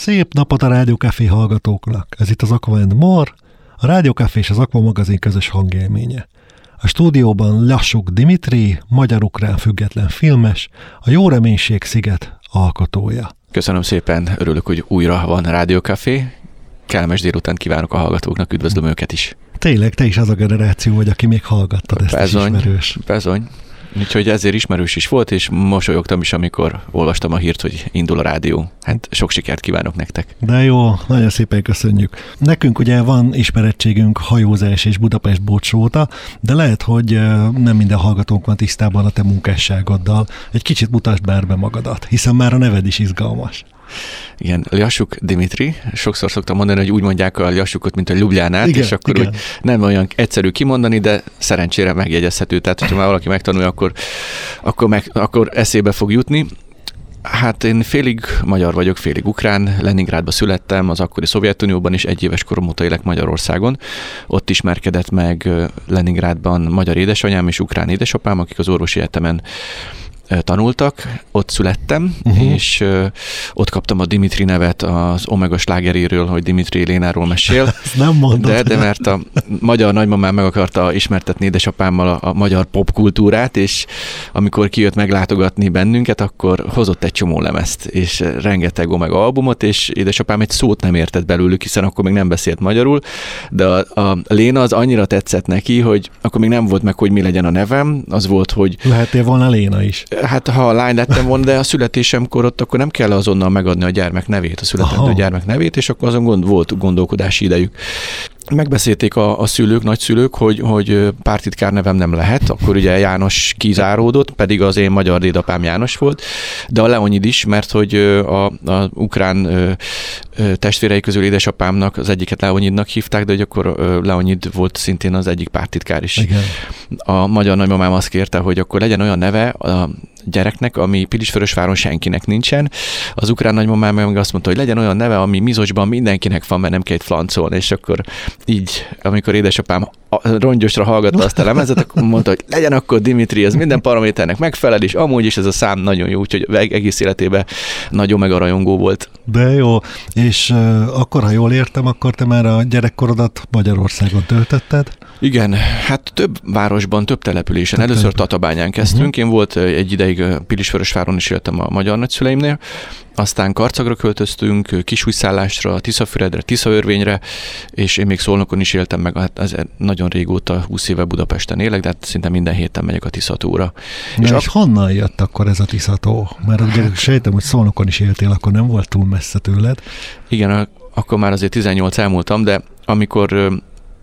Szép napot a Rádió Café hallgatóknak! Ez itt az Aqua and More, a Rádió Café és az Aqua magazin közös hangélménye. A stúdióban Lassuk Dimitri, magyar-ukrán független filmes, a Jó Reménység sziget alkotója. Köszönöm szépen, örülök, hogy újra van Rádió Café. Kellemes délután kívánok a hallgatóknak, üdvözlöm őket is. Tényleg, te is az a generáció vagy, aki még hallgattad, ezt is ismerős. Bizony. Úgyhogy ezért ismerős is volt, és mosolyogtam is, amikor olvastam a hírt, hogy indul a rádió. Hát sok sikert kívánok nektek. De jó, nagyon szépen köszönjük. Nekünk ugye van ismerettségünk hajózás és Budapest botsóta, de lehet, hogy nem minden hallgatónk van tisztában a te munkásságoddal. Egy kicsit mutasd már be magadat, hiszen már a neved is izgalmas. Igen, Lassuk Dimitri. Sokszor szoktam mondani, hogy úgy mondják a Lassukot, mint a Ljubljánát, igen, és akkor igen. Úgy nem olyan egyszerű kimondani, de szerencsére megjegyezhető. Tehát, hogyha már valaki megtanulja, akkor eszébe fog jutni. Hát én félig magyar vagyok, félig ukrán. Leningrádban születtem, az akkori Szovjetunióban is, 1 éves korom óta élek Magyarországon. Ott ismerkedett meg Leningrádban magyar édesanyám és ukrán édesapám, akik az orvosi egyetemen tanultak, ott születtem, és ott kaptam a Dimitri nevet az Omega slágeréről, hogy Dimitri Lénáról mesél. Ezt nem mondod. De mert a magyar nagymamám meg akarta ismertetni édesapámmal a magyar popkultúrát, és amikor kijött meglátogatni bennünket, akkor hozott egy csomó lemezt, és rengeteg Omega albumot, és édesapám egy szót nem értett belőlük, hiszen akkor még nem beszélt magyarul, de a Léna az annyira tetszett neki, hogy akkor még nem volt meg, hogy mi legyen a nevem, az volt, hogy... Lehettél volna Léna is. Hát ha lány lettem volna, de a születésemkor ott akkor nem kell azonnal megadni a gyermek nevét, a születendő gyermek nevét, és akkor azon volt gondolkodási idejük. Megbeszélték a szülők, nagyszülők, hogy pártitkár nevem nem lehet, akkor ugye János kizáródott, pedig az én magyar dédapám János volt, de a Leonid is, mert hogy a ukrán testvérei közül édesapámnak az egyiket Leonidnak hívták, de hogy akkor Leonid volt szintén az egyik pártitkár is. Igen. A magyar nagymamám azt kérte, hogy akkor legyen olyan neve a gyereknek, ami Pilisvörösváron senkinek nincsen. Az ukrán nagymamám meg azt mondta, hogy legyen olyan neve, ami Mizocsban mindenkinek van, mert nem kell flancolni, és akkor így, amikor édesapám rongyosra hallgatta azt a lemezet, akkor mondta, hogy legyen akkor Dimitri, ez minden paraméternek megfelel, és amúgy is ez a szám nagyon jó, úgyhogy egész életében nagyon meg a rajongó volt. De jó, és akkor, ha jól értem, akkor te már a gyerekkorodat Magyarországon töltötted? Igen, hát több városban, több településen. Először Tatabányán kezdtünk, én volt egy ideig Pilisvörösváron is éltem a magyar nagyszüleimnél, aztán Karcagra költöztünk, Kisújszállásra, Tiszafüredre, Tiszaörvényre, és én még Szolnokon is éltem meg, hát ez nagyon régóta, 20 éve Budapesten élek, de hát szinte minden héten megyek a Tiszatóra. És honnan jött akkor ez a Tiszató? Mert ugye sejtem, hogy Szolnokon is éltél, akkor nem volt túl messze tőled. Igen, akkor már azért 18 elmúltam, de amikor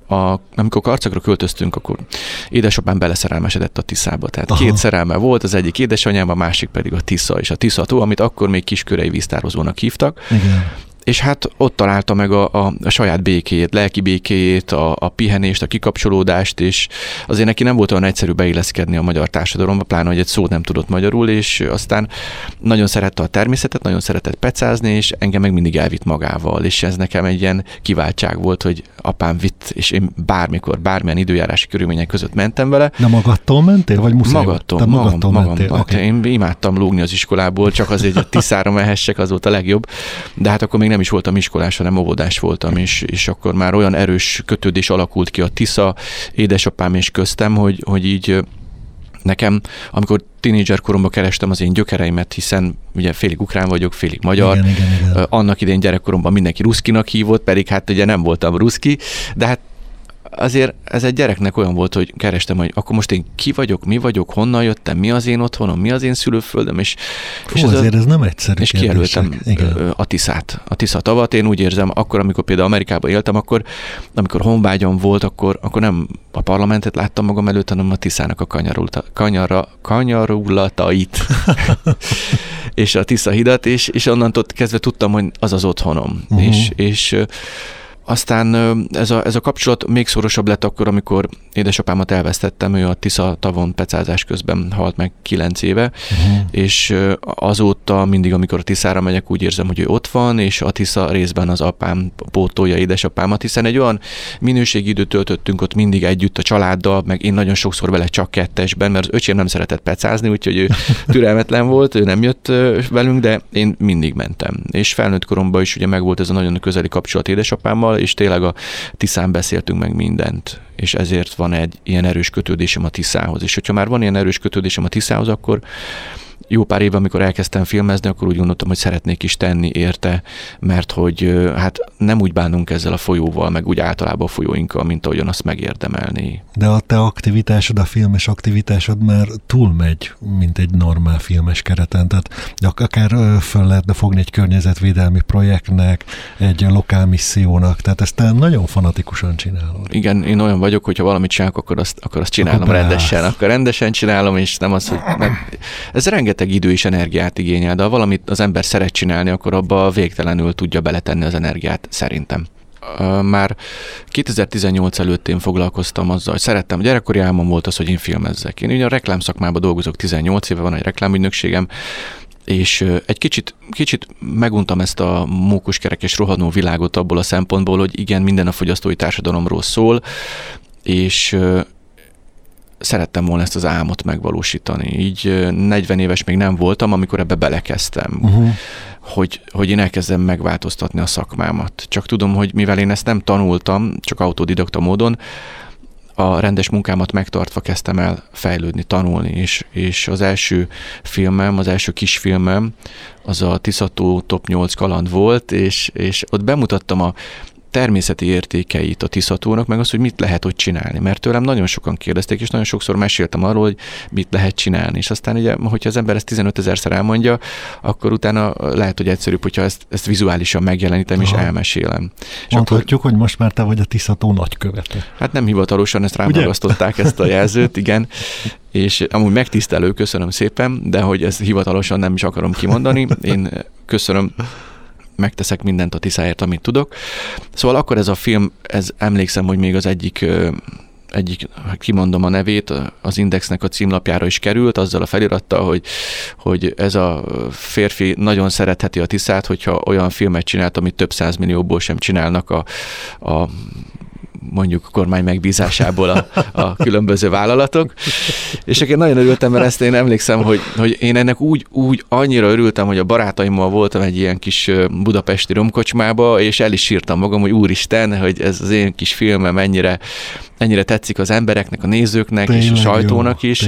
Karcagra költöztünk, akkor édesapám beleszerelmesedett a Tiszába. Tehát 2 szerelme volt, az egyik édesanyám, a másik pedig a Tisza, és a Tiszató, amit akkor még Kiskörei víztározónak hívtak. Igen. És hát ott találta meg a saját békéjét, lelki békéjét, a pihenést, a kikapcsolódást, és azért neki nem volt olyan egyszerű beilleszkedni a magyar társadalomba, pláne, hogy egy szót nem tudott magyarul, és aztán nagyon szerette a természetet, nagyon szeretett pecázni, és engem meg mindig elvitt magával, és ez nekem egy ilyen kiváltság volt, hogy apám vitt, és én bármikor, bármilyen időjárási körülmények között mentem vele. De magadtól mentél, vagy muszáj? Magadtól mentél. Okay. Én imádtam lógni az iskolából, csak azért, hogy Tiszára mehessek, az volt a legjobb, de hát akkor még nem is voltam iskolás, hanem óvodás voltam, és akkor már olyan erős kötődés alakult ki a Tisza, édesapám és köztem, hogy így nekem, amikor tínédzser koromban kerestem az én gyökereimet, hiszen ugye félig ukrán vagyok, félig magyar. Igen. Annak idején gyerekkoromban mindenki ruszkinak hívott, pedig hát ugye nem voltam ruszki, de hát azért ez egy gyereknek olyan volt, hogy kerestem, hogy akkor most én ki vagyok, mi vagyok, honnan jöttem, mi az én otthonom, mi az én szülőföldem, és azért ez nem egyszerű. És kijelöltem a Tiszát, a Tisza tavat. Én úgy érzem, akkor, amikor például Amerikában éltem, amikor honvágyam volt, akkor nem a parlamentet láttam magam előtt, hanem a Tiszának a kanyarulatait. És a Tisza hidat, és onnantól kezdve tudtam, hogy az az otthonom. És Aztán ez a kapcsolat még szorosabb lett akkor, amikor édesapámat elvesztettem, ő a Tisza tavon pecázás közben halt meg 9 éve, és azóta mindig, amikor a Tiszára megyek, úgy érzem, hogy ő ott van, és a Tisza részben az apám pótolja édesapámat, hiszen egy olyan minőségi időt töltöttünk ott mindig együtt a családdal, meg én nagyon sokszor vele csak kettesben, mert az öcsém nem szeretett pecázni, úgyhogy ő türelmetlen volt, ő nem jött velünk, de én mindig mentem. És felnőtt koromban is ugye megvolt ez a nagyon közeli kapcsolat édesapámmal, és tényleg a Tiszán beszéltünk meg mindent, és ezért van egy ilyen erős kötődésem a Tiszához. És hogyha már van ilyen erős kötődésem a Tiszához, akkor jó pár éve, amikor elkezdtem filmezni, akkor úgy gondoltam, hogy szeretnék is tenni érte, mert hogy hát nem úgy bánunk ezzel a folyóval, meg úgy általában a folyóinkkal, mint ahogyan azt megérdemelné. De a te aktivitásod, a filmes aktivitásod már túlmegy, mint egy normál filmes kereten, tehát akár föl lehetne fogni egy környezetvédelmi projektnek, egy lokál missziónak, tehát ezt te nagyon fanatikusan csinálod. Igen, én olyan vagyok, hogyha valamit csinálok, akkor azt csinálom akkor rendesen. Akkor rendesen csinálom, és nem az, hogy ez rengeteg idő és energiát igényel, de ha valamit az ember szeret csinálni, akkor abba végtelenül tudja beletenni az energiát, szerintem. Már 2018 előtt én foglalkoztam azzal, hogy szerettem, gyerekkori álmom volt az, hogy én filmezzek. Én ugye a reklámszakmában dolgozok 18 éve, van egy reklámügynökségem, és egy kicsit meguntam ezt a mókuskerekes rohanó világot abból a szempontból, hogy igen, minden a fogyasztói társadalomról szól, és szerettem volna ezt az álmot megvalósítani. Így 40 éves még nem voltam, amikor ebbe belekezdtem, hogy én elkezdem megváltoztatni a szakmámat. Csak tudom, hogy mivel én ezt nem tanultam, csak autodidakta módon, a rendes munkámat megtartva kezdtem el fejlődni, tanulni, és az első filmem, az első kisfilmem, az a Tiszató Top 8 kaland volt, és ott bemutattam a természeti értékeit a Tiszatónak, meg az, hogy mit lehet ott csinálni. Mert tőlem nagyon sokan kérdezték, és nagyon sokszor meséltem arról, hogy mit lehet csinálni. És aztán ugye, hogyha az ember ezt 15 000-szer elmondja, akkor utána lehet, hogy egyszerűbb, hogyha ezt vizuálisan megjelenítem és elmesélem. Mondhatjuk, hogy most már te vagy a Tiszató nagykövete. Hát nem hivatalosan, ezt rám magasztották ezt a jelzőt, igen. És amúgy megtisztelő, köszönöm szépen, de hogy ezt hivatalosan nem is akarom kimondani. Én köszönöm, megteszek mindent a Tiszáért, amit tudok. Szóval akkor ez a film, emlékszem, hogy még az egyik, kimondom a nevét, az Indexnek a címlapjára is került, azzal a felirattal, hogy ez a férfi nagyon szeretheti a Tiszát, hogyha olyan filmet csinált, amit több 100 millióból sem csinálnak a mondjuk a kormány megbízásából a különböző vállalatok. És én nagyon örültem, mert ezt én emlékszem, hogy én ennek úgy annyira örültem, hogy a barátaimmal voltam egy ilyen kis budapesti romkocsmába, és el is sírtam magam, hogy úristen, hogy ez az én kis filmem ennyire tetszik az embereknek, a nézőknek, tényleg és a sajtónak jó, is,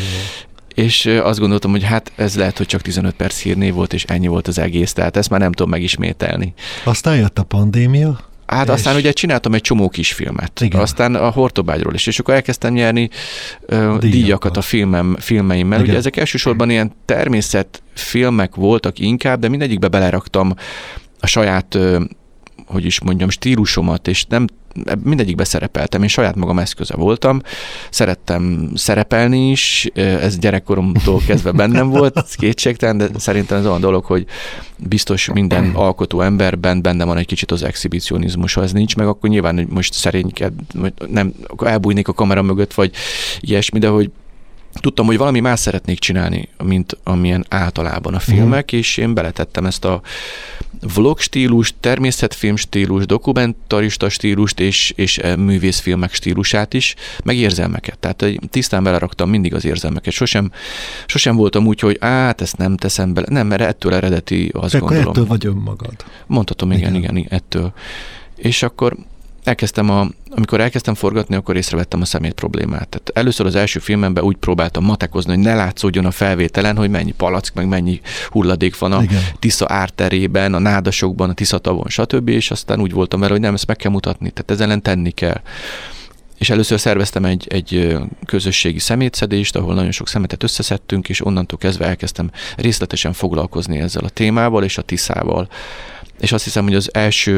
és azt gondoltam, hogy hát ez lehet, hogy csak 15 perc hírnév volt, és ennyi volt az egész, tehát ezt már nem tudom megismételni. Aztán jött a pandémia. Hát aztán ugye csináltam egy csomó kisfilmet. Igen. Aztán a Hortobágyról is, és akkor elkezdtem nyerni díjakat a filmeimmel. Ugye ezek elsősorban ilyen természetfilmek voltak inkább, de mindegyikbe beleraktam a saját, hogy is mondjam, stílusomat, és nem mindegyikbe szerepeltem, én saját magam eszköze voltam, szerettem szerepelni is, ez gyerekkoromtól kezdve bennem volt, kétségtelen, de szerintem ez olyan dolog, hogy biztos minden alkotó emberben benne van egy kicsit az exhibicionizmus, ha ez nincs meg, akkor nyilván hogy most szerényked, nem, elbújnék a kamera mögött, vagy ilyesmi, de hogy tudtam, hogy valami más szeretnék csinálni, mint amilyen általában a filmek, és én beletettem ezt a vlog stílust, természetfilm stílust, dokumentarista stílust és művészfilmek stílusát is, meg érzelmeket. Tehát tisztán beleraktam mindig az érzelmeket. Sosem voltam úgy, hogy ezt nem teszem bele. Nem, mert ettől eredeti, azt gondolom. Ettől vagy önmagad. Mondhatom, igen, ettől. És akkor amikor elkezdtem forgatni, akkor észrevettem a szemét problémát. Tehát először az első filmemben úgy próbáltam matekozni, hogy ne látszódjon a felvételen, hogy mennyi palack, meg mennyi hulladék van a Tisza árterében, a nádasokban, a Tiszatavon, stb. És aztán úgy voltam vele, hogy nem, ezt meg kell mutatni, tehát ezzel ellen tenni kell. És először szerveztem egy közösségi szemétszedést, ahol nagyon sok szemetet összeszedtünk, és onnantól kezdve elkezdtem részletesen foglalkozni ezzel a témával és a Tiszával. És azt hiszem, hogy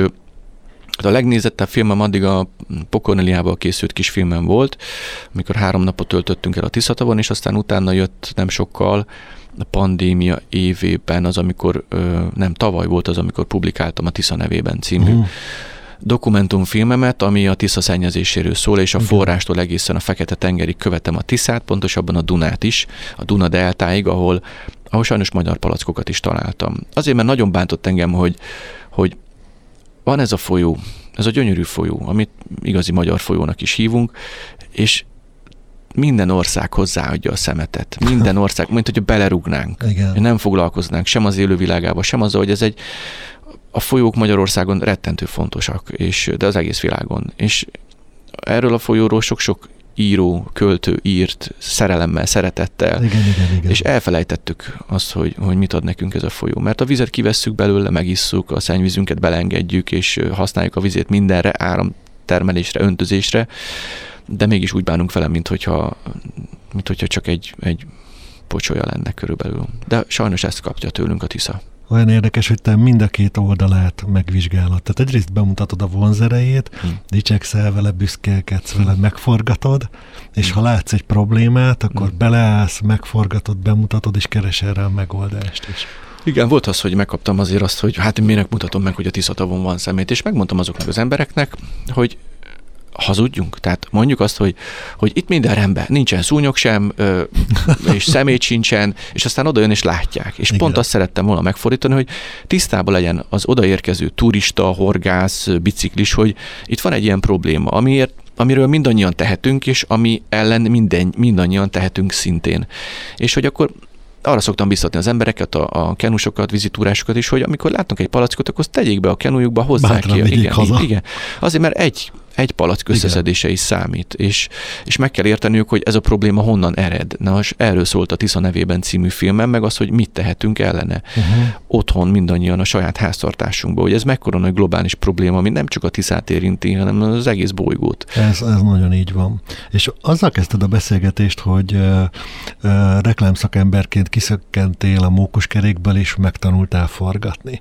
a legnézettebb filmem addig a Pokornéliával készült kis filmem volt, amikor 3 napot töltöttünk el a Tiszatavon, és aztán utána jött nem sokkal a pandémia évében az, amikor, tavaly volt az, amikor publikáltam a Tisza nevében című dokumentumfilmemet, ami a Tisza szennyezéséről szól, és a forrástól egészen a Fekete-tengerig követem a Tiszát, pontosabban a Dunát is, a Duna deltáig, ahol sajnos magyar palackokat is találtam. Azért, mert nagyon bántott engem, hogy van ez a folyó, ez a gyönyörű folyó, amit igazi magyar folyónak is hívunk, és minden ország hozzáadja a szemetet. Minden ország, mint hogyha belerúgnánk. Igen. Nem foglalkoznánk sem az élővilágában, sem azzal, hogy a folyók Magyarországon rettentő fontosak, de az egész világon. És erről a folyóról sok-sok író, költő írt szerelemmel, szeretettel, igen. És elfelejtettük azt, hogy mit ad nekünk ez a folyó. Mert a vizet kivesszük belőle, megisszuk, a szennyvízünket belengedjük, és használjuk a vizét mindenre, áramtermelésre, öntözésre, de mégis úgy bánunk vele, mint hogyha csak egy pocsolya lenne körülbelül. De sajnos ezt kapja tőlünk a Tisza. Olyan érdekes, hogy te mind a két oldalát megvizsgálod. Tehát egyrészt bemutatod a vonzerejét, dicsekszel vele, büszkélkedsz vele, megforgatod, és ha látsz egy problémát, akkor beleállsz, megforgatod, bemutatod, és keresel rá a megoldást is. Igen, volt az, hogy megkaptam azért azt, hogy hát minek mutatom meg, hogy a Tiszatavon van szemét, és megmondtam azoknak az embereknek, hogy hazudjunk. Tehát mondjuk azt, hogy itt minden rendben, nincsen szúnyog sem, és szemét sincsen, és aztán oda jön és látják. És igen. Pont azt szerettem volna megfordítani, hogy tisztában legyen az odaérkező turista, horgász, biciklis, hogy itt van egy ilyen probléma, amiről mindannyian tehetünk, és ami ellen mindannyian tehetünk szintén. És hogy akkor arra szoktam biztatni az embereket, a kenusokat, vizitúrásokat is, hogy amikor látnak egy palackot, akkor tegyék be a kenujukba, hozzák ki. Igen. Azért, mert egy palack összeszedése is számít, és meg kell érteniük, hogy ez a probléma honnan ered. Na, és erről szólt a Tisza nevében című filmem, meg az, hogy mit tehetünk ellene. Otthon mindannyian a saját háztartásunkban, hogy ez mekkora nagy globális probléma, ami nem csak a Tiszát érinti, hanem az egész bolygót. Ez nagyon így van. És azzal kezdted a beszélgetést, hogy reklámszakemberként kiszökkentél a mókuskerékből, és megtanultál forgatni.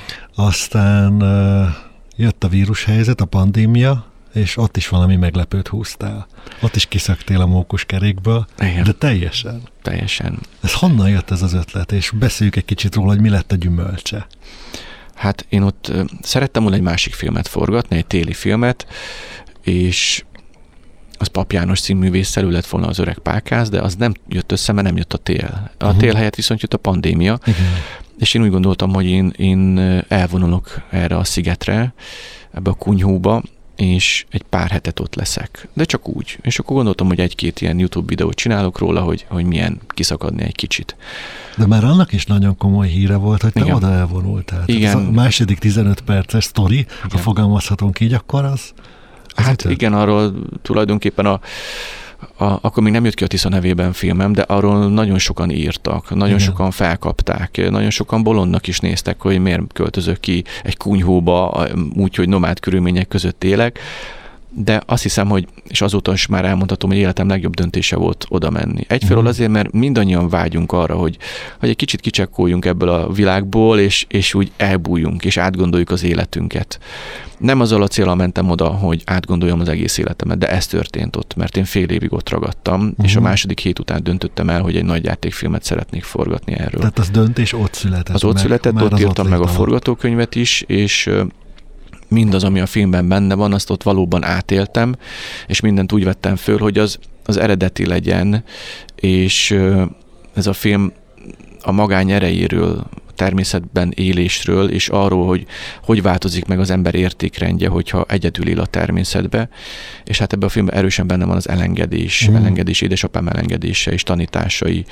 Aztán jött a vírushelyzet, a pandémia, és ott is valami meglepőt húztál. Ott is kiszöktél a mókuskerékből, de teljesen. Teljesen. Ez honnan jött ez az ötlet? És beszéljük egy kicsit róla, hogy mi lett a gyümölcse. Hát én ott szerettem volna egy másik filmet forgatni, egy téli filmet, és az Pap János színművésszel lett volna az Öreg Pálkász, de az nem jött össze, mert nem jött a tél. A tél helyett viszont jött a pandémia, és én úgy gondoltam, hogy én elvonulok erre a szigetre, ebbe a kunyhóba, és egy pár hetet ott leszek. De csak úgy. És akkor gondoltam, hogy egy-két ilyen YouTube videót csinálok róla, hogy milyen kiszakadni egy kicsit. De már annak is nagyon komoly híre volt, hogy te oda elvonultál. Igen. Ez a második 15 perces sztori, ha fogalmazhatunk így, akkor az hát igen, arról tulajdonképpen akkor még nem jött ki a Tisza nevében filmem, de arról nagyon sokan írtak, nagyon sokan felkapták, nagyon sokan bolondnak is néztek, hogy miért költözök ki egy kunyhóba, úgyhogy nomád körülmények között élek. De azt hiszem, hogy, és azóta is már elmondhatom, hogy életem legjobb döntése volt oda menni. Egyfelől azért, mert mindannyian vágyunk arra, hogy egy kicsit kicsekkoljunk ebből a világból, és úgy elbújjunk, és átgondoljuk az életünket. Nem azzal a célral mentem oda, hogy átgondoljam az egész életemet, de ez történt ott, mert én fél évig ott ragadtam, és a második hét után döntöttem el, hogy egy nagy játékfilmet szeretnék forgatni erről. Tehát az döntés ott született. Az ott született, ott írtam meg a forgatókönyvet is, és mindaz, ami a filmben benne van, azt ott valóban átéltem, és mindent úgy vettem föl, hogy az eredeti legyen, és ez a film a magány erejéről, természetben élésről, és arról, hogy változik meg az ember értékrendje, hogyha egyedül él a természetbe, és hát ebben a filmben erősen benne van az elengedés, édesapám elengedése és tanításai.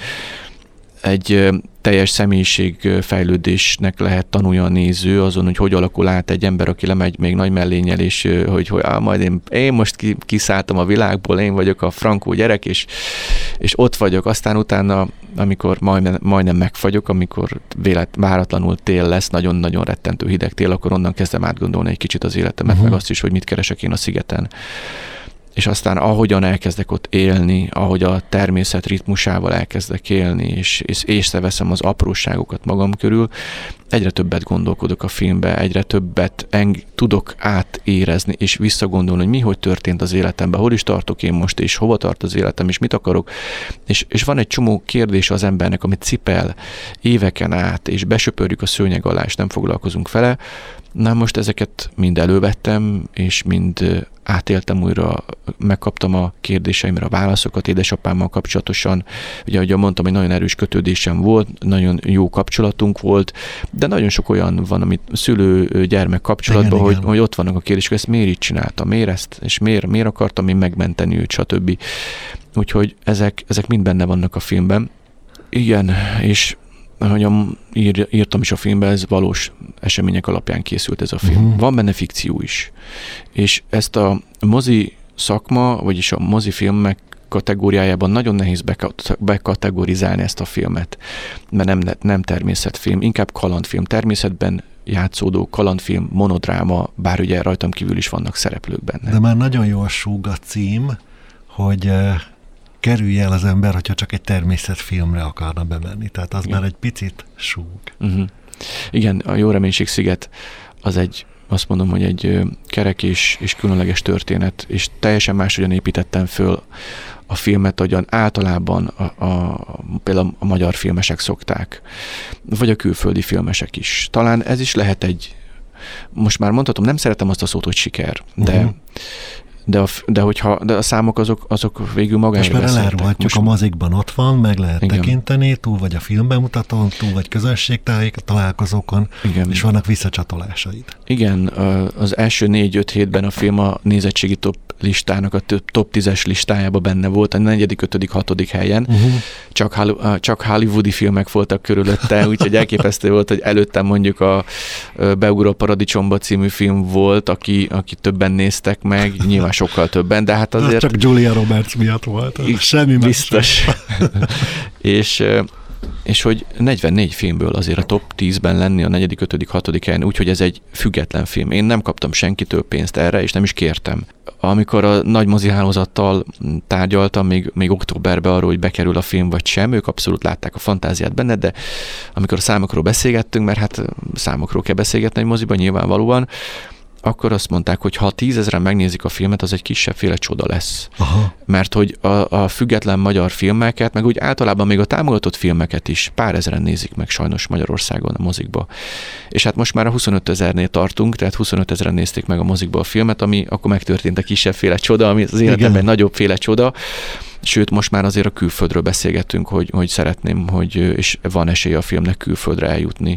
Egy teljes személyiségfejlődésnek lehet tanulja a néző azon, hogy alakul át egy ember, aki lemegy még nagy mellénnyel, és hogy majd én most kiszálltam a világból, én vagyok a frankó gyerek, és ott vagyok. Aztán utána, amikor majdnem megfagyok, amikor váratlanul tél lesz, nagyon-nagyon rettentő hideg tél, akkor onnan kezdem átgondolni egy kicsit az életemet, meg azt is, hogy mit keresek én a szigeten. És aztán ahogyan elkezdek ott élni, ahogy a természet ritmusával elkezdek élni, és észreveszem az apróságokat magam körül, egyre többet gondolkodok a filmbe, egyre többet tudok átérezni, és visszagondolni, hogy mi hogy történt az életemben, hol is tartok én most, és hova tart az életem, és mit akarok. És van egy csomó kérdés az embernek, amit cipel éveken át, és besöpörjük a szőnyeg alá, és nem foglalkozunk vele. Na most ezeket mind elővettem, és mind átéltem újra, megkaptam a kérdéseimre a válaszokat édesapámmal kapcsolatosan. Ugye, ahogy mondtam, hogy nagyon erős kötődésem volt, nagyon jó kapcsolatunk volt, de nagyon sok olyan van, amit szülő-gyermek kapcsolatban, igen, hogy ott vannak a kérdések, ezt miért így csináltam, miért ezt, és miért akartam én megmenteni őt, stb. Úgyhogy ezek mind benne vannak a filmben. Igen, és ahogyan írtam is a filmben, ez valós események alapján készült ez a film. Van benne fikció is. És ezt a mozi szakma, vagyis a mozifilmek kategóriájában nagyon nehéz bekategorizálni ezt a filmet, mert nem természetfilm, inkább kalandfilm. Természetben játszódó kalandfilm, monodráma, bár ugye rajtam kívül is vannak szereplők benne. De már nagyon jól súg a cím, hogy kerülj el az ember, hogyha csak egy természetfilmre akarna bemenni. Tehát az már egy picit súg. Igen, a Jó Reménység sziget az azt mondom, hogy egy kerek és különleges történet, és teljesen máshogyan építettem föl a filmet, ahogyan általában például a magyar filmesek szokták, vagy a külföldi filmesek is. Talán ez is lehet most már mondhatom, nem szeretem azt a szót, hogy siker, de a számok azok végül magára beszéltek. Most már elárulhatjuk, a mozikban ott van, meg lehet tekinteni, túl vagy a filmbemutatón, túl vagy találkozókon, és vannak visszacsatolásaid. Igen, az első 4-5 hétben a film a nézettségi top listának a top 10-es listájában benne volt, a 4., 5., 6. helyen. Csak hollywoodi filmek voltak körülötte, úgyhogy elképesztő volt, hogy előttem mondjuk a Beugró Paradicsomba című film volt, aki többen néztek meg, nyilván sokkal többen, de hát azért... Ez csak Julia Roberts miatt volt, semmi biztos. És hogy 44 filmből azért a top 10-ben lenni a 4., 5., 6. helyen, úgyhogy ez egy független film. Én nem kaptam senkitől pénzt erre, és nem is kértem. Amikor a nagy mozihálózattal tárgyaltam, még októberben arról, hogy bekerül a film vagy sem, ők abszolút látták a fantáziát benne, de amikor a számokról beszélgettünk, mert hát számokról kell beszélgetni egy moziban nyilvánvalóan, akkor azt mondták, hogy ha 10 000-en megnézik a filmet, az egy kisebbféle csoda lesz. Aha. Mert hogy a független magyar filmeket, meg úgy általában még a támogatott filmeket is pár ezeren nézik meg sajnos Magyarországon a mozikba. És hát most már a 25 000-nél tartunk, tehát 25 000-en nézték meg a mozikba a filmet, ami akkor megtörtént a kisebbféle csoda, ami az életemben egy nagyobbféle csoda. Sőt, most már azért a külföldről beszélgetünk, hogy szeretném, és van esély a filmnek külföldre eljutni.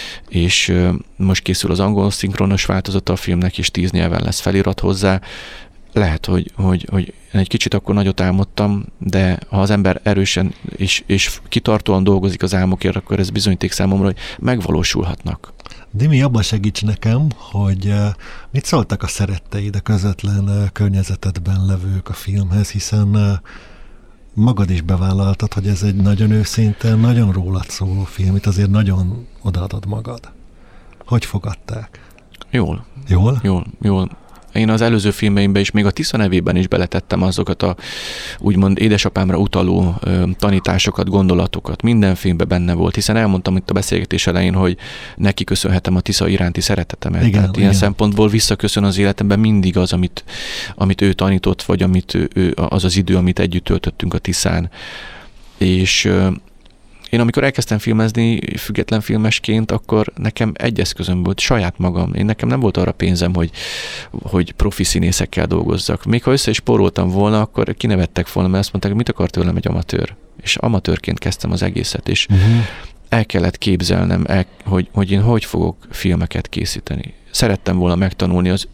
És most készül az angol szinkronos változata a filmnek, és 10 nyelven lesz felirat hozzá. Lehet, hogy egy kicsit akkor nagyot álmodtam, de ha az ember erősen és kitartóan dolgozik az álmokért, akkor ez bizonyíték számomra, hogy megvalósulhatnak. Dimi, abban segíts nekem, hogy mit szóltak a szeretteid, a közvetlen környezetedben levők a filmhez, hiszen magad is bevállaltad, hogy ez egy nagyon őszinte, nagyon rólad szóló film, itt azért nagyon odaadod magad. Hogy fogadták? Jól. Jól? Én az előző filmeimben is, még a Tisza nevében is beletettem azokat a úgymond édesapámra utaló tanításokat, gondolatokat. Minden filmben benne volt, hiszen elmondtam itt a beszélgetés elején, hogy neki köszönhetem a Tisza iránti szeretetemet. Igen, tehát ilyen szempontból visszaköszön az életemben mindig az, amit ő tanított, vagy az idő, amit együtt töltöttünk a Tiszán. És én amikor elkezdtem filmezni független filmesként, akkor nekem egy eszközöm volt, saját magam. Nekem nem volt arra pénzem, hogy profi színészekkel dolgozzak. Még ha össze is poroltam volna, akkor kinevettek volna, mert azt mondták, hogy mit akar tőlem egy amatőr. És amatőrként kezdtem az egészet, és el kellett képzelnem, hogy én hogy fogok filmeket készíteni. Szerettem volna megtanulni az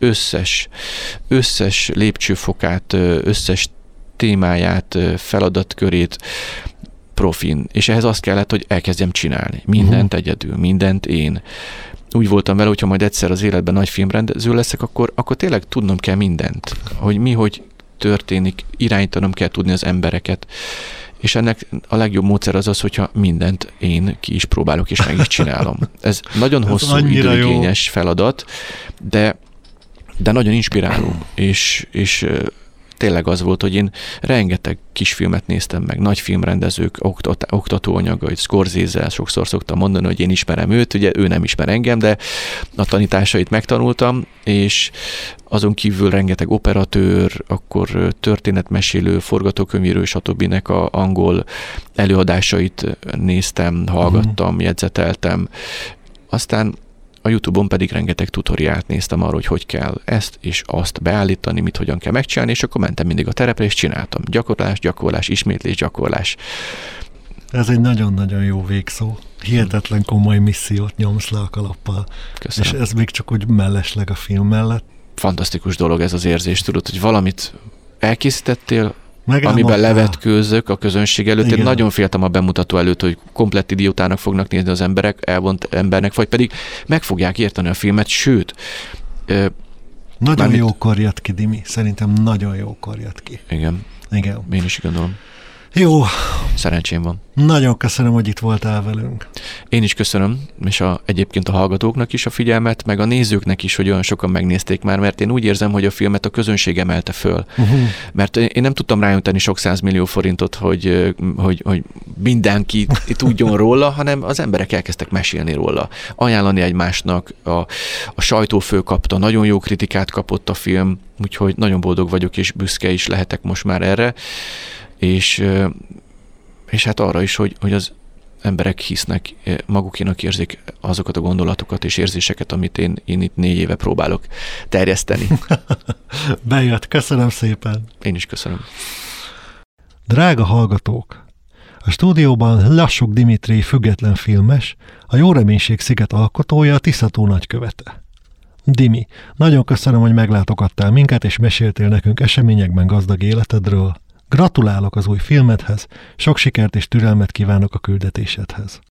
összes lépcsőfokát, összes témáját, feladatkörét, profin, és ehhez azt kellett, hogy elkezdjem csinálni. Mindent egyedül, mindent én. Úgy voltam vele, hogyha majd egyszer az életben nagy filmrendező leszek, akkor tényleg tudnom kell mindent. Hogy történik, irányítanom kell tudni az embereket. És ennek a legjobb módszer az, hogyha mindent én ki is próbálok, és meg is csinálom. Ez nagyon hosszú, időigényes feladat, de nagyon inspiráló, és tényleg az volt, hogy én rengeteg kisfilmet néztem meg, nagy filmrendezők, oktatóanyagait, Scorsese-zel sokszor szoktam mondani, hogy én ismerem őt, ugye ő nem ismer engem, de a tanításait megtanultam, és azon kívül rengeteg operatőr, akkor történetmesélő, forgatókönyvíró, stb. A angol előadásait néztem, hallgattam, jegyzeteltem. Aztán a YouTube-on pedig rengeteg tutoriált néztem arról, hogy kell ezt és azt beállítani, mit hogyan kell megcsinálni, és akkor mentem mindig a terepre, és csináltam. Gyakorlás, ismétlés, gyakorlás. Ez egy nagyon-nagyon jó végszó. Hihetetlen komoly missziót nyomsz le a kalappal. Köszönöm. És ez még csak úgy mellesleg a film mellett. Fantasztikus dolog ez az érzés, tudod, hogy valamit elkészítettél, Megálmodtál. amiben levetkőzök a közönség előtt. Igen. Én nagyon féltem a bemutató előtt, hogy komplett idiótának fognak nézni az emberek, elvont embernek, vagy pedig meg fogják érteni a filmet, sőt... Nagyon jókor jött ki, Dimi. Szerintem nagyon jókor jött ki. Igen. Én is gondolom. Jó. Szerencsém van. Nagyon köszönöm, hogy itt voltál velünk. Én is köszönöm, és egyébként a hallgatóknak is a figyelmet, meg a nézőknek is, hogy olyan sokan megnézték már, mert én úgy érzem, hogy a filmet a közönség emelte föl. Mert én nem tudtam rájönteni sok 100 millió forintot, hogy mindenki tudjon róla, hanem az emberek elkezdtek mesélni róla. Ajánlani egymásnak, a sajtó fölkapta, nagyon jó kritikát kapott a film, úgyhogy nagyon boldog vagyok, és büszke is lehetek most már erre. És hát arra is, hogy az emberek hisznek, magukénak érzik azokat a gondolatokat és érzéseket, amit én itt 4 éve próbálok terjeszteni. Bejött, köszönöm szépen. Én is köszönöm. Drága hallgatók! A stúdióban Lassuk Dimitri független filmes, a Jó Reménység sziget alkotója, a Tiszató nagykövete. Dimi, nagyon köszönöm, hogy meglátogattál minket, és meséltél nekünk eseményekben gazdag életedről. Gratulálok az új filmedhez, sok sikert és türelmet kívánok a küldetésedhez.